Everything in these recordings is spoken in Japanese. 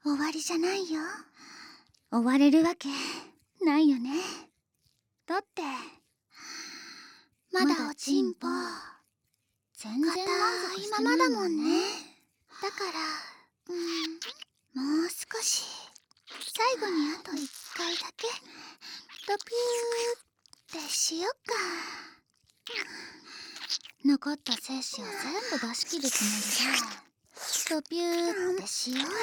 終わりじゃないよ。終われるわけないよね。だってまだおちんぽ全然満足したままだもんね。だからもう少し、最後にあと1回だけドピューってしよっか。残った精子を全部出し切るつもりでドピューってしようよ。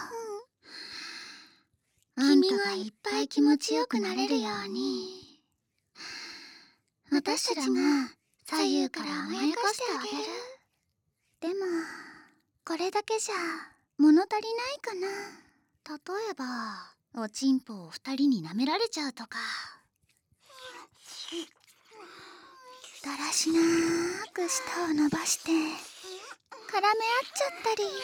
君がいっぱい気持ちよくなれるように、私たちが左右から甘やかしてあげる。でもこれだけじゃ物足りないかな。例えばおちんぽを2人に舐められちゃうとか、だらしなーく舌を伸ばして絡め合っちゃったり、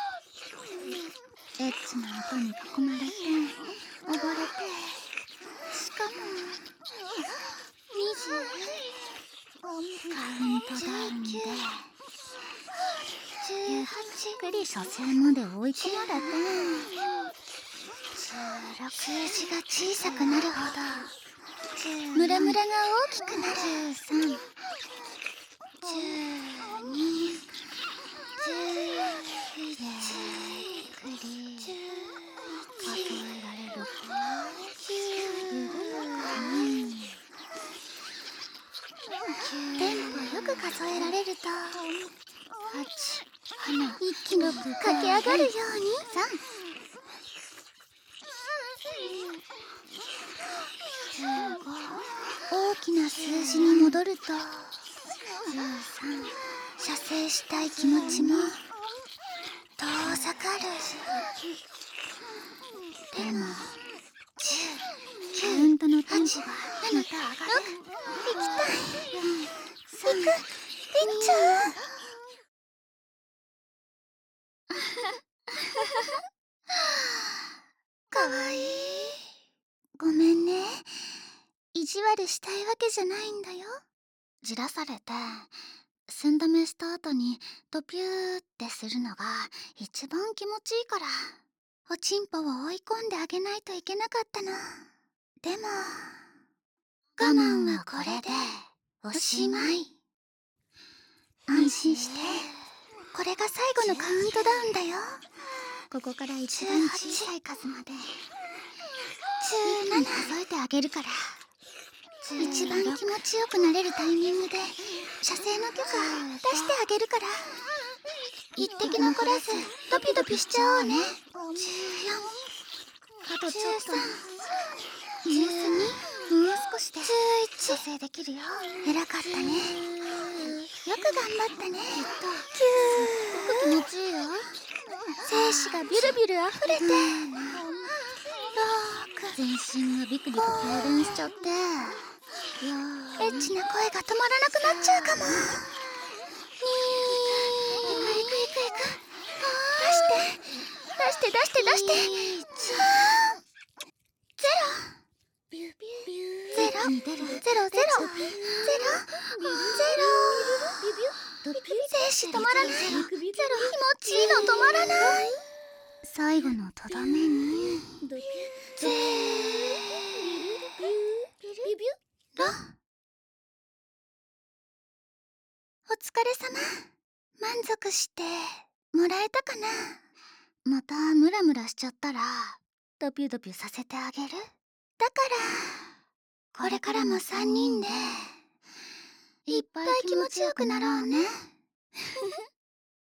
エッチな音に囲まれて溺れて、しかもカウントダウンでゆっくり射精まで追い込まれて、16、数字が小さくなるほどムラムラが大きくなる。13、12、11、ゆっくり数えられるか。テンポよく数えられると8、一気に駆け上がるように。3、大きな数字に戻ると13、射精したい気持ちも遠ざかる。でもカウントのテンポがまた上がる。行きたい。行っちゃう。かわいい。ごめんね、意地悪したいわけじゃないんだよ。じらされて寸止めした後にドピューってするのが一番気持ちいいから、おちんぽを追い込んであげないといけなかったの。でも我慢はこれでおしまい。安心して、これが最後のカウントダウンだよ。ここから一番小さい数まで17数えてあげるから、一番気持ちよくなれるタイミングで射精の許可出してあげるから、一滴残らずドピドピしちゃおうね。14、あとちょっと、12、もう少しで射精できるよ。偉かったね。よく頑張ったね。9、気持ちいいよ。精子がビュルビュル溢れて、6、全身がビクビク痙攣しちゃって、エッチな声が止まらなくなっちゃうかも。2、いく。出して。精子止まらない。ゼロ、気持ちいいの止まらない。最後のとどめにゼロ。お疲れ様。満足してもらえたかな。またムラムラしちゃったらドピュドピュさせてあげる。だからこれからも3人でいっぱい気持ちよくなろうね。